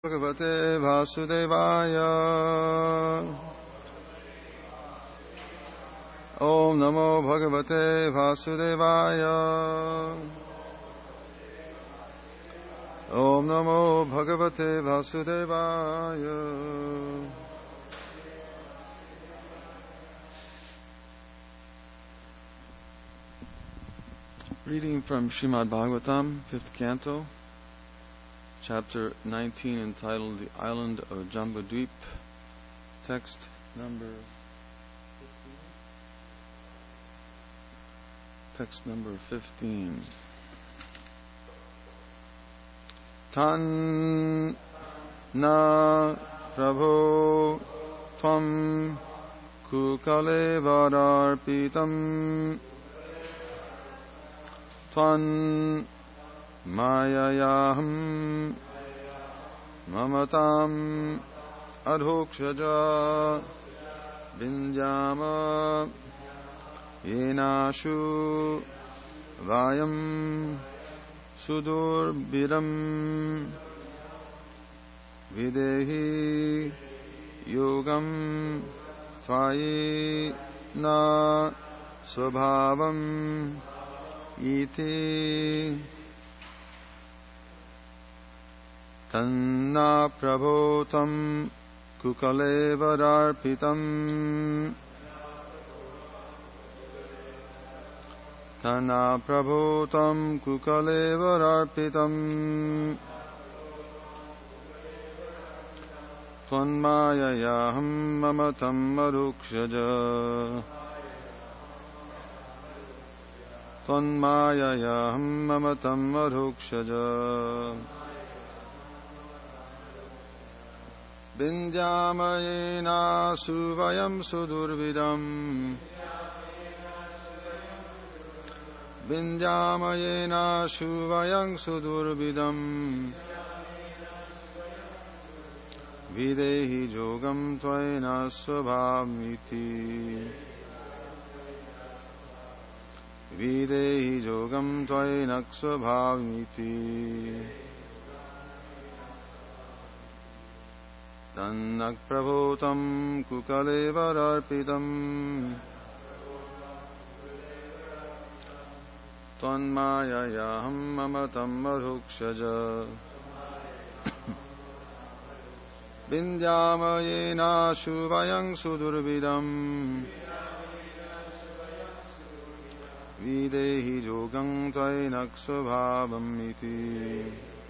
Bhagavate Vasudevaya. Om Namo Bhagavate Vasudevaya. Om Namo Bhagavate Vasudevaya. Reading from Srimad Bhagavatam, 5th Canto, Chapter 19, entitled The Island of Jambudvip. Text number 15. Tan na prabho tvam kukale vararpitam tvan mayayaham mamatam adhokshaja vinjama yenashu vayam sudurbiram videhi yogam tvayi na svabhavam iti tanna prabhotam kukale vararpitam tanna prabhotam kukale vararpitam tvanmayayaham mamatam marukshaja tvanmayayaham mamatam marukshaja Vinjamayena suvayam sudurvidam Vinjamayena suvayam sudurvidam Videhi jogam tvaina svabhamiti Videhi jogam tvaina svabhamiti Tannak prabhotam kukale vararpitam Tvanmayayaham mamatam marukshaja Vinjamayena shuvayam sudurvidam Videhi jogam tvainak svabhavam iti.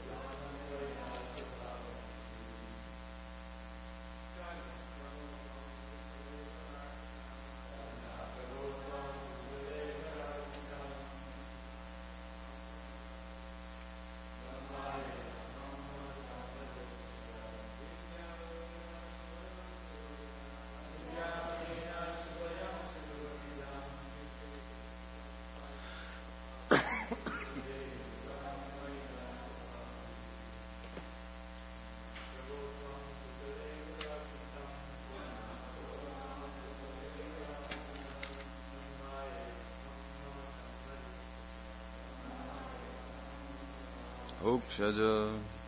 Hokshaja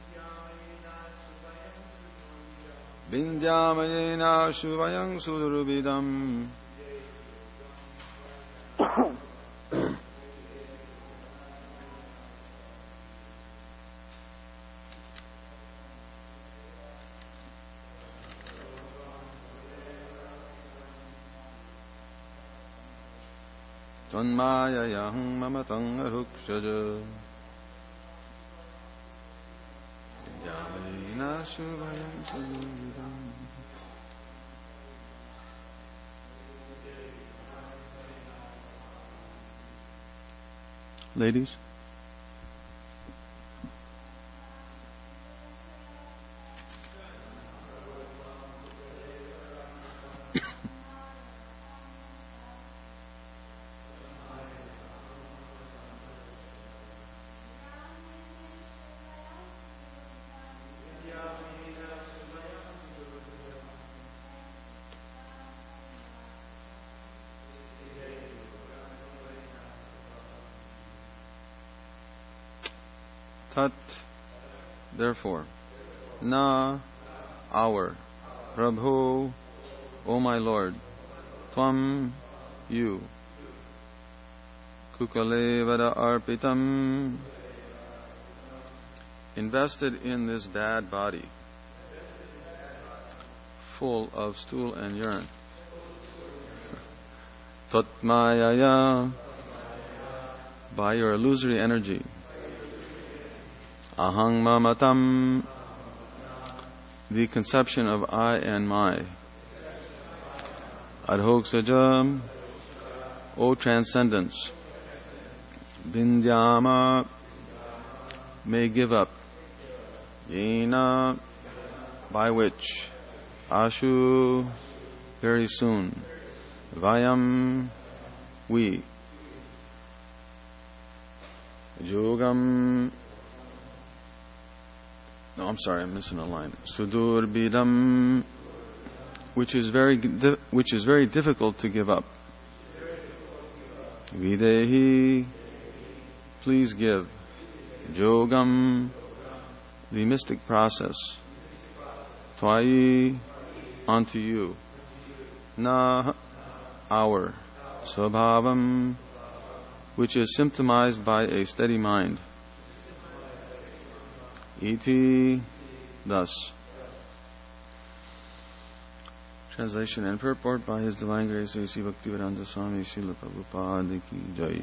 Vinjamayena shuvayam sudurvidam Tvanmayayaham mamatam marukshaja Ladies, Tat, therefore, Na, our. Prabhu, O my Lord. Tvam, you. Kukale vada arpitam. Invested in this bad body, full of stool and urine. Tatmayaya, by your illusory energy. Ahang mamatam, the conception of I and my. Adhoksajam, O transcendence. Bindyama, may give up. Yena, by which. Ashu, very soon. Vayam, we. Yogam, no, I'm sorry, I'm missing a line. Sudurbidam, which is very difficult to give up. Videhi, please give. Yogam, the mystic process. Twai, unto you. Na, our. Svabhavam, which is symptomized by a steady mind. Iti, thus. Translation and purport by His Divine Grace A.C. Bhaktivedanta Swami Srila Prabhupada Ki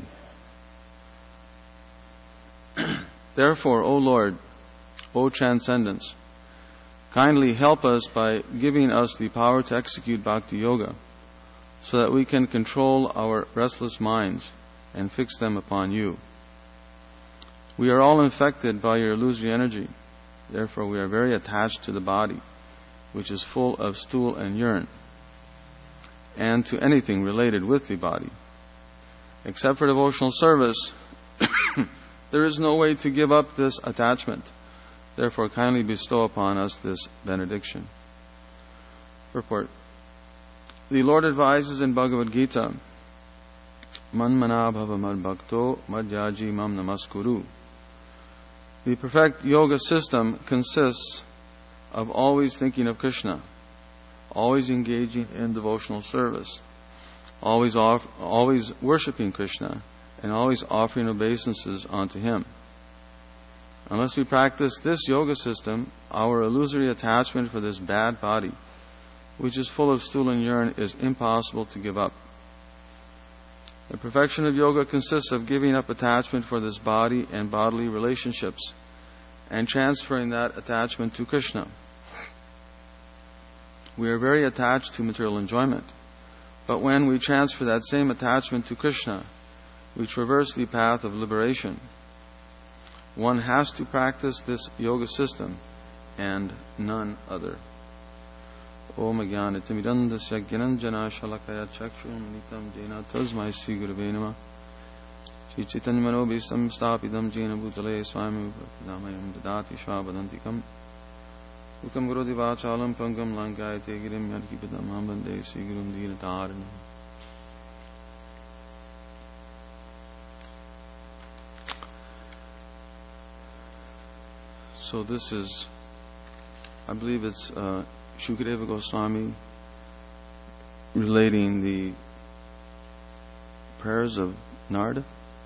Jai. Therefore, O Lord, O Transcendence, kindly help us by giving us the power to execute Bhakti Yoga, so that we can control our restless minds and fix them upon you. We are all infected by your illusory energy. Therefore, we are very attached to the body, which is full of stool and urine, and to anything related with the body. Except for devotional service, there is no way to give up this attachment. Therefore, kindly bestow upon us this benediction. Purport. The Lord advises in Bhagavad Gita, Manmana bhava mad bhakto madhyaji mam namaskuru. The perfect yoga system consists of always thinking of Krishna, always engaging in devotional service, always worshipping Krishna, and always offering obeisances unto Him. Unless we practice this yoga system, our illusory attachment for this bad body, which is full of stool and urine, is impossible to give up. The perfection of yoga consists of giving up attachment for this body and bodily relationships, and transferring that attachment to Krishna. We are very attached to material enjoyment, but when we transfer that same attachment to Krishna, we traverse the path of liberation. One has to practice this yoga system and none other. Om Jnanatimidandasya Gyananjana Shalakaya Chakshurumanitam Jena Tasmai Sri Gurave Namah. Shri Chaitanya Manobhisam Stapidam Jena Bhutale Swami Namayam Dadati Shvabadantikam Ukam Gurudi Vachalam Pangam Langayate Girim Yadkipadam Hambande Sri Gurum Dinataranam. So this is, I believe it's Shukadeva Goswami relating the prayers of Narada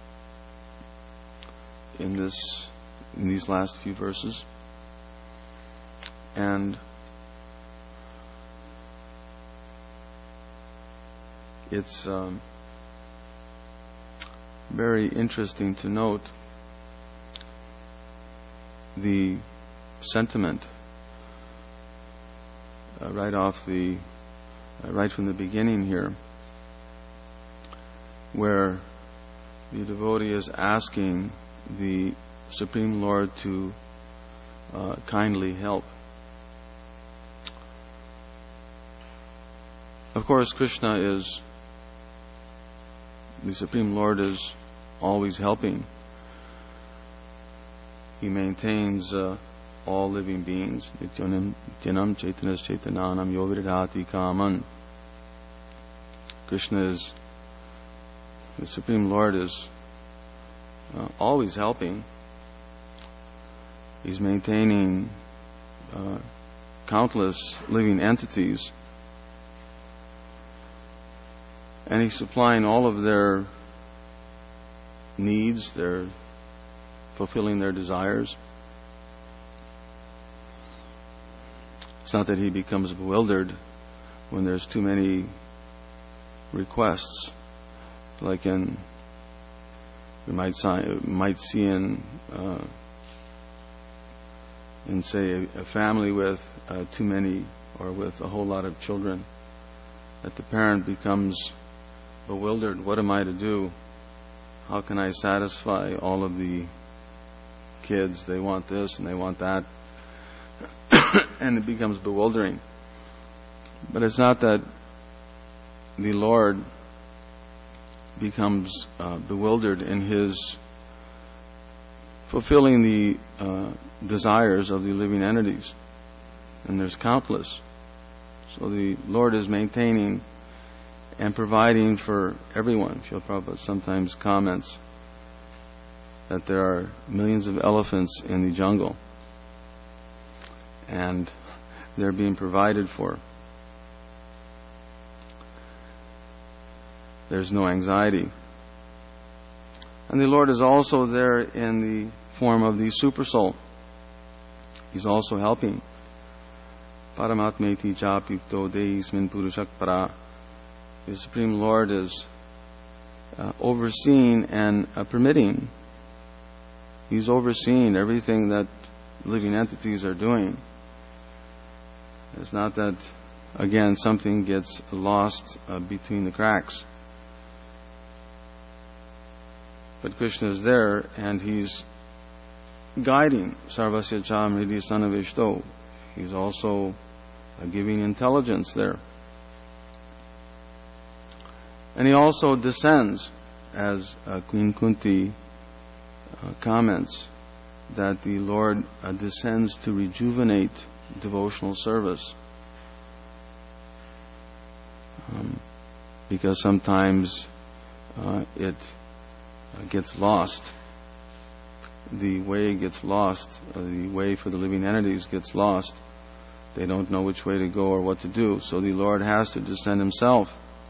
in these last few verses. And it's very interesting to note the sentiment right from the beginning here, where the devotee is asking the Supreme Lord to kindly help. Of course, Krishna is, the Supreme Lord is always helping. He maintains all living beings. Nityanam Chaitanas Chaitananam Yoviridhati Kaman. Krishna is, the Supreme Lord is always helping. He's maintaining countless living entities, and He's supplying all of their needs, they're fulfilling their desires. It's not that He becomes bewildered when there's too many requests, like we might see in say a family with too many, or with a whole lot of children, that the parent becomes bewildered. What am I to do? How can I satisfy all of the kids? They want this and they want that. And it becomes bewildering. But it's not that the Lord becomes bewildered in His fulfilling the desires of the living entities. And there's countless. So the Lord is maintaining and providing for everyone. Srila Prabhupada sometimes comments that there are millions of elephants in the jungle, and they're being provided for. There's no anxiety. And the Lord is also there in the form of the Super Soul. He's also helping. Paramatmeti chapyukto deismin purushak para. The Supreme Lord is overseeing and permitting. He's overseeing everything that living entities are doing. It's not that, again, something gets lost between the cracks. But Krishna is there, and He's guiding. Sarvasya cha mridi sanavishto. He's also giving intelligence there. And He also descends, as Queen Kunti comments, that the Lord descends to rejuvenate devotional service. Because sometimes it gets lost. The way gets lost. The way for the living entities gets lost. They don't know which way to go or what to do. So the Lord has to descend Himself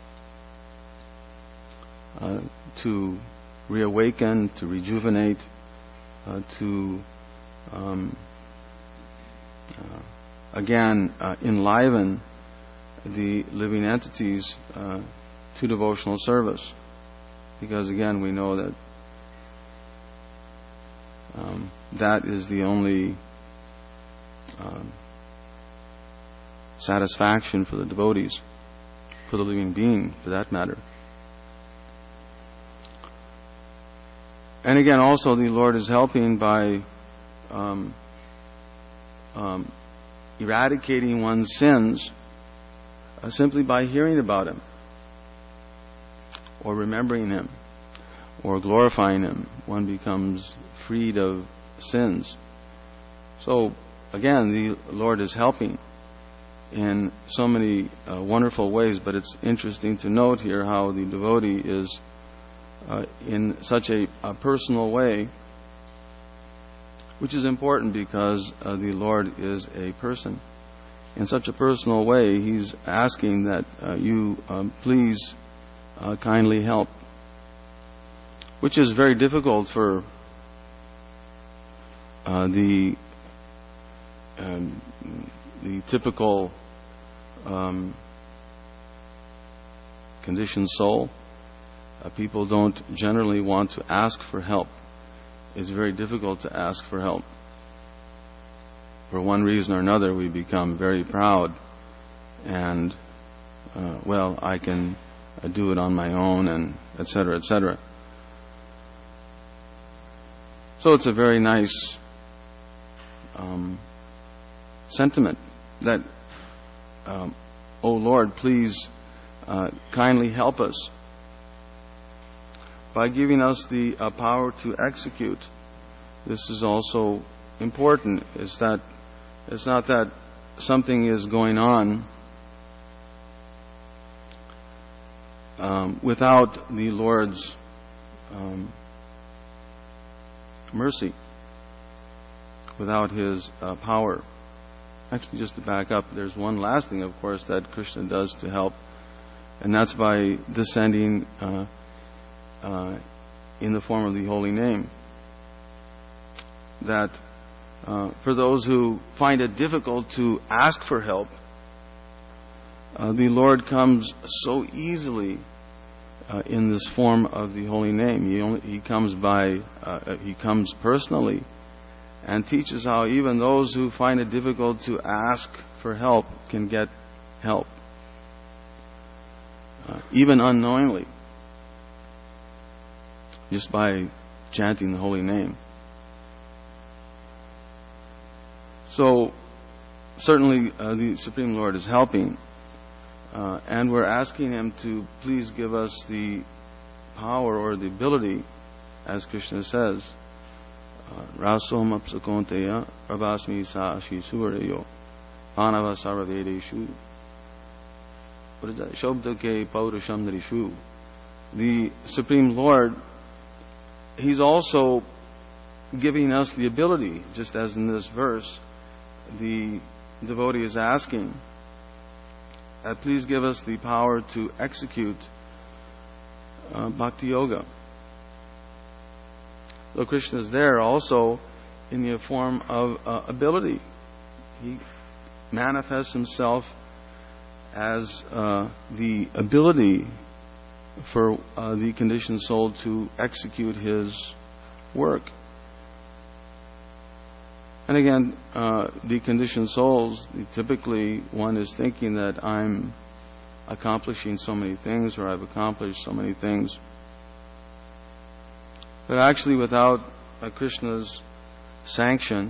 to reawaken, to rejuvenate, to again enliven the living entities to devotional service. Because again, we know that that is the only satisfaction for the devotees, for the living being, for that matter. And again, also the Lord is helping by eradicating one's sins simply by hearing about Him, or remembering Him, or glorifying Him. One becomes freed of sins. So again, the Lord is helping in so many wonderful ways, but it's interesting to note here how the devotee is in such a personal way, which is important because the Lord is a person. In such a personal way, He's asking that you please kindly help, which is very difficult for the typical conditioned soul. People don't generally want to ask for help. It's very difficult to ask for help. For one reason or another, we become very proud and, I can do it on my own, and etc., etc. So it's a very nice sentiment that, O Lord, please kindly help us by giving us the power to execute. This is also important. It's not that something is going on without the Lord's mercy, without His power. Actually, just to back up, there's one last thing, of course, that Krishna does to help, and that's by descending in the form of the holy name. That for those who find it difficult to ask for help, the Lord comes so easily in this form of the holy name. He comes personally and teaches how even those who find it difficult to ask for help can get help, even unknowingly, just by chanting the holy name. So, certainly the Supreme Lord is helping, and we're asking Him to please give us the power or the ability, as Krishna says, Rasom apsakonteya prabhasmi sa ashisurayo panava sarvavedeshu. What is that? Shobdake paurasham narishu. The Supreme Lord, He's also giving us the ability, just as in this verse, the devotee is asking, please give us the power to execute Bhakti Yoga. So Krishna is there also in the form of ability. He manifests Himself as the ability for the conditioned soul to execute his work. And again, the conditioned souls, typically one is thinking that I'm accomplishing so many things, or I've accomplished so many things. But actually, without Krishna's sanction,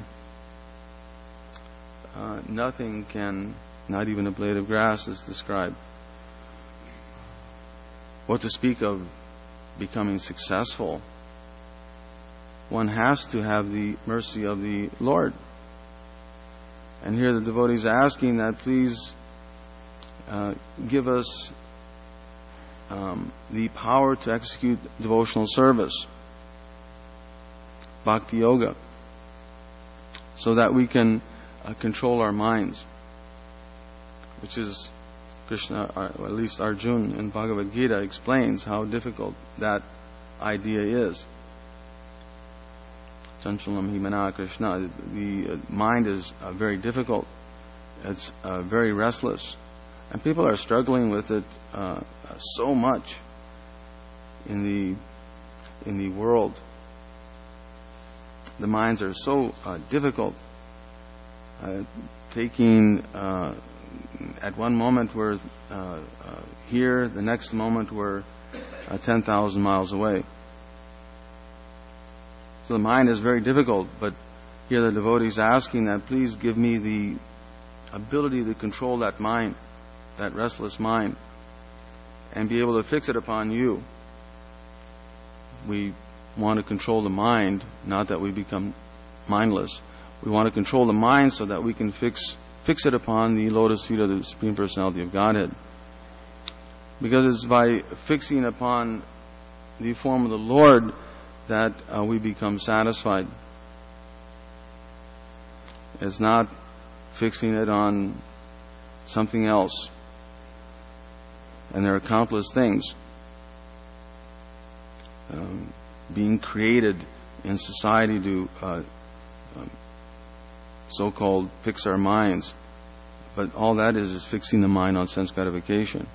nothing can, not even a blade of grass is described. What to speak of becoming successful? One has to have the mercy of the Lord. And here the devotee is asking that please give us the power to execute devotional service, Bhakti Yoga, so that we can control our minds, which is Krishna, or at least Arjuna in Bhagavad Gita explains how difficult that idea is. Chanchalam himana Krishna. The mind is very difficult. It's very restless, and people are struggling with it so much in the world. The minds are so difficult. Taking at one moment we're here, the next moment we're 10,000 miles away. So the mind is very difficult, but here the devotee is asking that please give me the ability to control that mind, that restless mind, and be able to fix it upon you. We want to control the mind, not that we become mindless. We want to control the mind so that we can fix it upon the lotus feet of the Supreme Personality of Godhead. Because it's by fixing upon the form of the Lord that we become satisfied. It's not fixing it on something else. And there are countless things being created in society to so-called fix our minds. But all that is fixing the mind on sense gratification.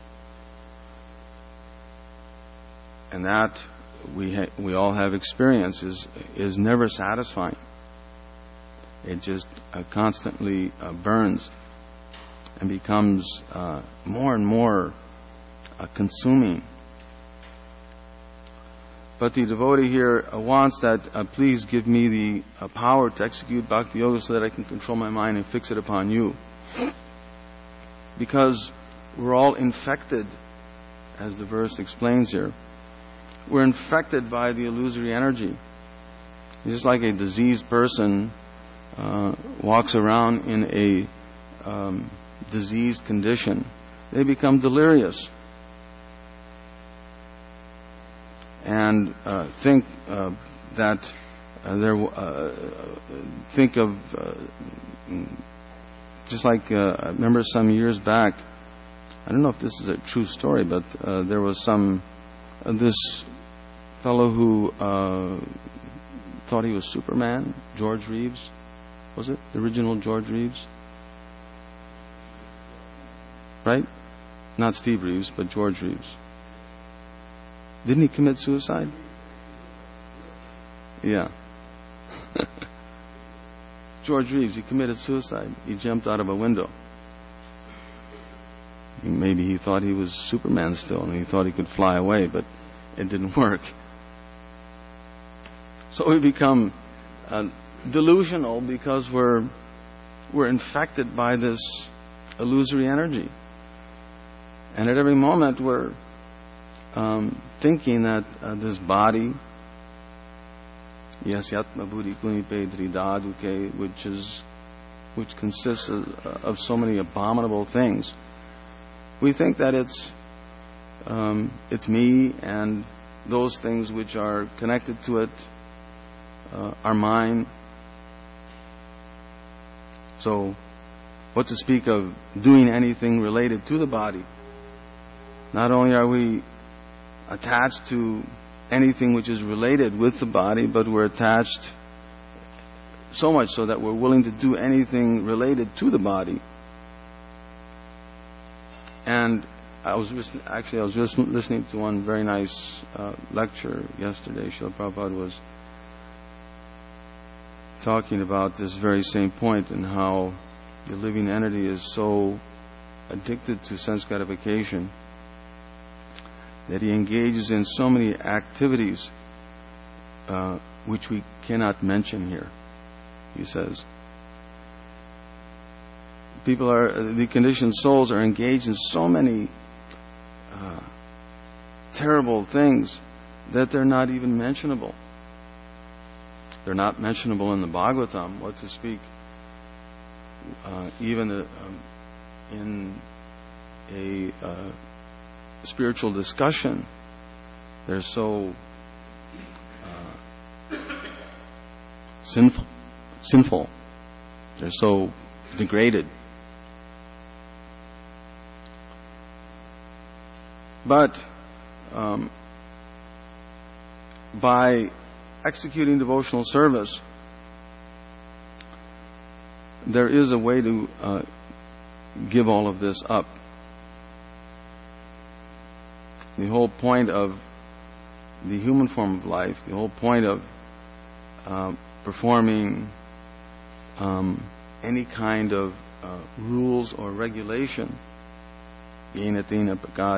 And that we all have experience is never satisfying. It just constantly burns and becomes more and more consuming. But the devotee here wants that please give me the power to execute Bhakti Yoga so that I can control my mind and fix it upon you. Because we're all infected, as the verse explains here. We're infected by the illusory energy. Just like a diseased person walks around in a diseased condition, they become delirious and think Just like I remember some years back, I don't know if this is a true story, but there was this fellow who thought he was Superman, George Reeves. Was it? The original George Reeves? Right? Not Steve Reeves, but George Reeves. Didn't he commit suicide? Yeah. George Reeves, he committed suicide. He jumped out of a window. Maybe he thought he was Superman still, and he thought he could fly away, but it didn't work. So we become delusional because we're infected by this illusory energy. And at every moment we're thinking that this body, which consists of so many abominable things, we think that it's me, and those things which are connected to it are mine. So, what to speak of doing anything related to the body? Not only are we attached to anything which is related with the body, but we're attached so much so that we're willing to do anything related to the body. And I was just listening to one very nice lecture yesterday. Srila Prabhupada was talking about this very same point, and how the living entity is so addicted to sense gratification that he engages in so many activities which we cannot mention here, he says. The conditioned souls are engaged in so many terrible things that they're not even mentionable. They're not mentionable in the Bhagavatam, what to speak even in a spiritual discussion. They're so sinful. They're so degraded. But by executing devotional service, there is a way to give all of this up. The whole point of the human form of life, the whole point of performing any kind of rules or regulation, the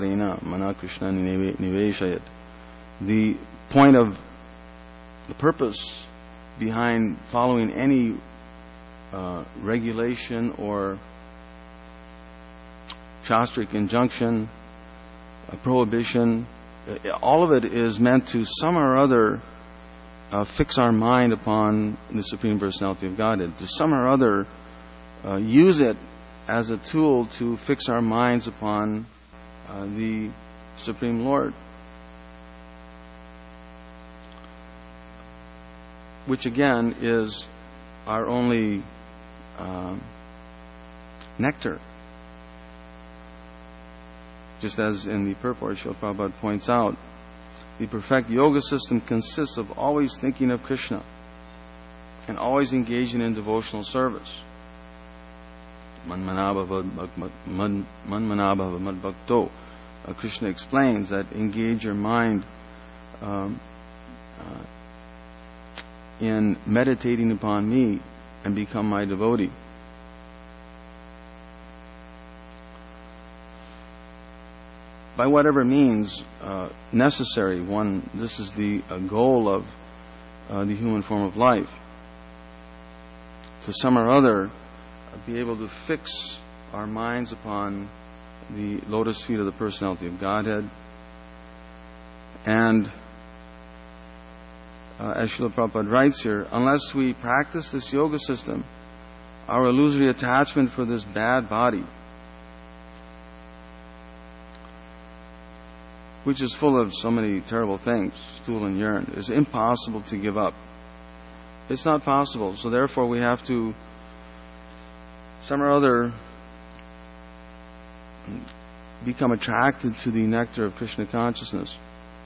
point of the purpose behind following any regulation or shastric injunction, prohibition, all of it is meant to some or other fix our mind upon the Supreme Personality of Godhead, to some or other use it as a tool to fix our minds upon the Supreme Lord. Which again is our only nectar. Just as in the purport, Srila Prabhupada points out, the perfect yoga system consists of always thinking of Krishna and always engaging in devotional service. Manmanabhava madbhakto. Krishna explains that engage your mind in meditating upon me and become my devotee. By whatever means necessary, this is the goal of the human form of life. To some or other, be able to fix our minds upon the lotus feet of the Personality of Godhead. And as Srila Prabhupada writes here, unless we practice this yoga system, our illusory attachment for this bad body, which is full of so many terrible things, stool and urine, is impossible to give up. It's not possible. So therefore we have to some or other become attracted to the nectar of Krishna consciousness.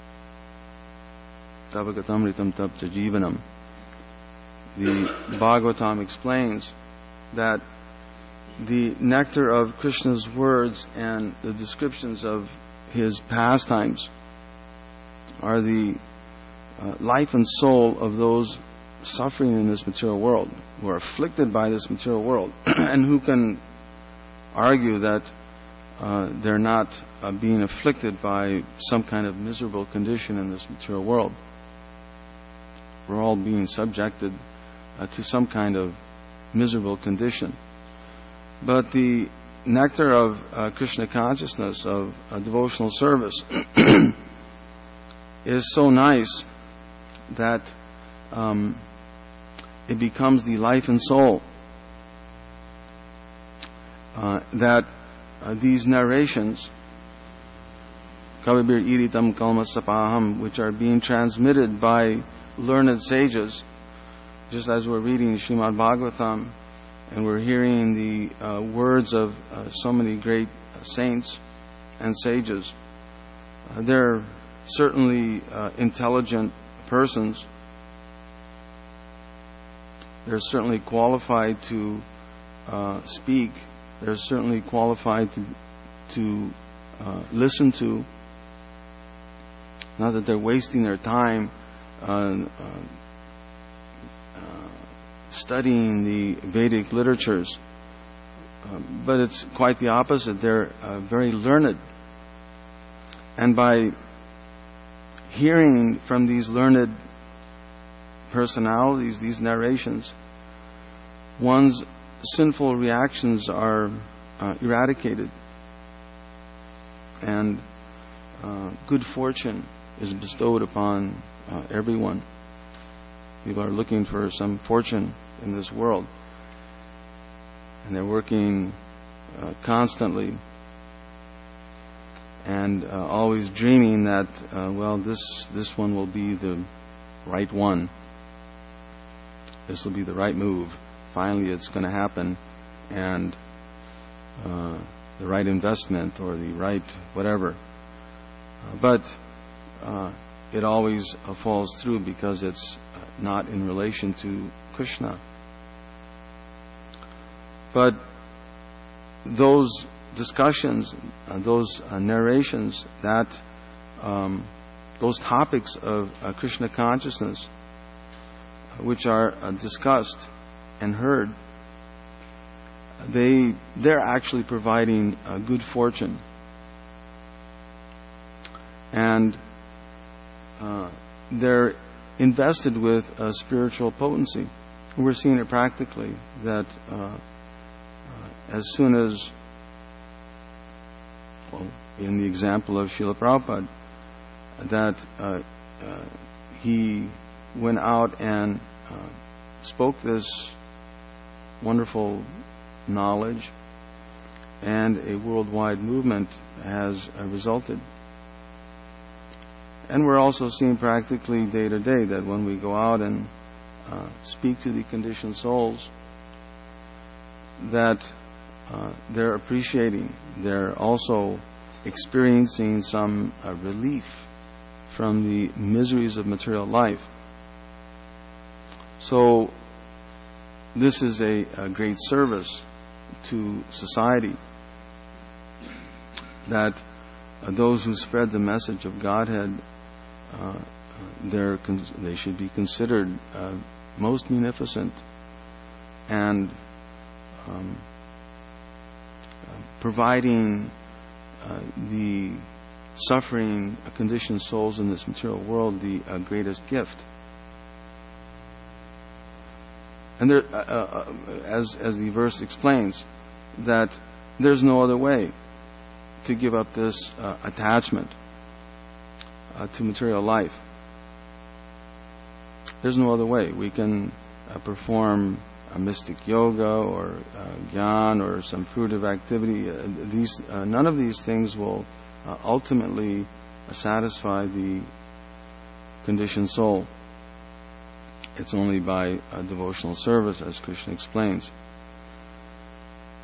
Tavagatamritam tapta jivanam. The Bhagavatam explains that the nectar of Krishna's words and the descriptions of his pastimes are the life and soul of those suffering in this material world, who are afflicted by this material world, and who can argue that they're not being afflicted by some kind of miserable condition in this material world. We're all being subjected to some kind of miserable condition. But the nectar of Krishna consciousness, of devotional service, is so nice that it becomes the life and soul. That these narrations, Kavibir Iritam Kalmasapaham, which are being transmitted by learned sages, just as we're reading Srimad Bhagavatam and we're hearing the words of so many great saints and sages. They're certainly intelligent persons. They're certainly qualified to speak. They're certainly qualified to listen to. Not that they're wasting their time studying the Vedic literatures, but it's quite the opposite. They're very learned, and by hearing from these learned personalities, these narrations, one's sinful reactions are eradicated, and good fortune is bestowed upon everyone. People are looking for some fortune in this world, and they're working constantly and always dreaming that this one will be the right one. This will be the right move. Finally, it's going to happen, and the right investment or the right whatever. But it always falls through because it's not in relation to Krishna. But those discussions, those narrations, that those topics of Krishna consciousness, which are discussed and heard, they're actually providing good fortune, and they're invested with spiritual potency. We're seeing it practically, that as soon as, in the example of Srila Prabhupada, that he went out and spoke this wonderful knowledge, and a worldwide movement has resulted. And we're also seeing practically day to day that when we go out and speak to the conditioned souls, that they're appreciating, they're also experiencing some relief from the miseries of material life. So this is a great service to society, that those who spread the message of Godhead, they should be considered most munificent, and providing the suffering conditioned souls in this material world the greatest gift. And there, as the verse explains, that there's no other way to give up this attachment to material life. There's no other way. We can perform a mystic yoga or gyan or some fruitive activity. None of these things will ultimately satisfy the conditioned soul. It's only by devotional service, as Krishna explains.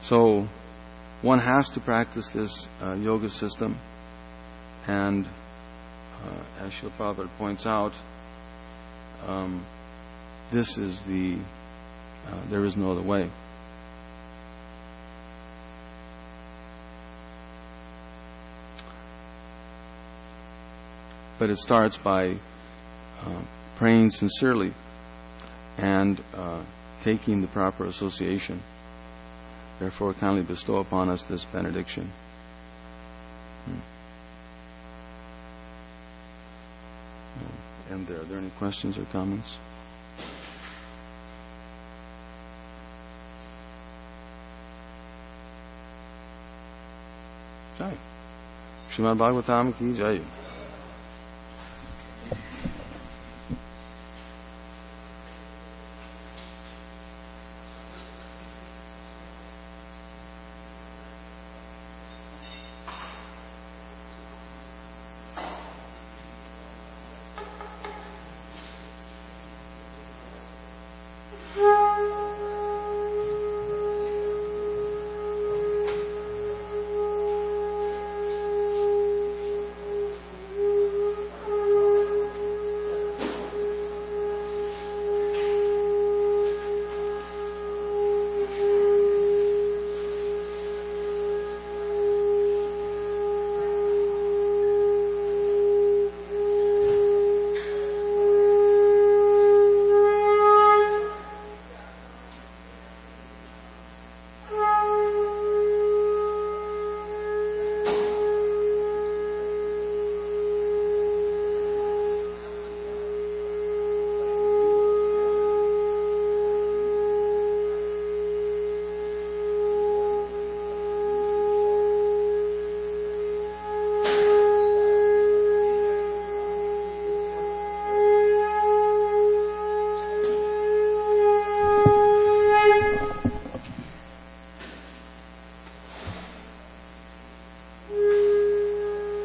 So one has to practice this yoga system, and as Srila Prabhupada points out, this is there is no other way. But it starts by praying sincerely and taking the proper association. Therefore, kindly bestow upon us this benediction. We'll end there. Are there any questions or comments? Jai. Srimad Bhagavatam ki jai.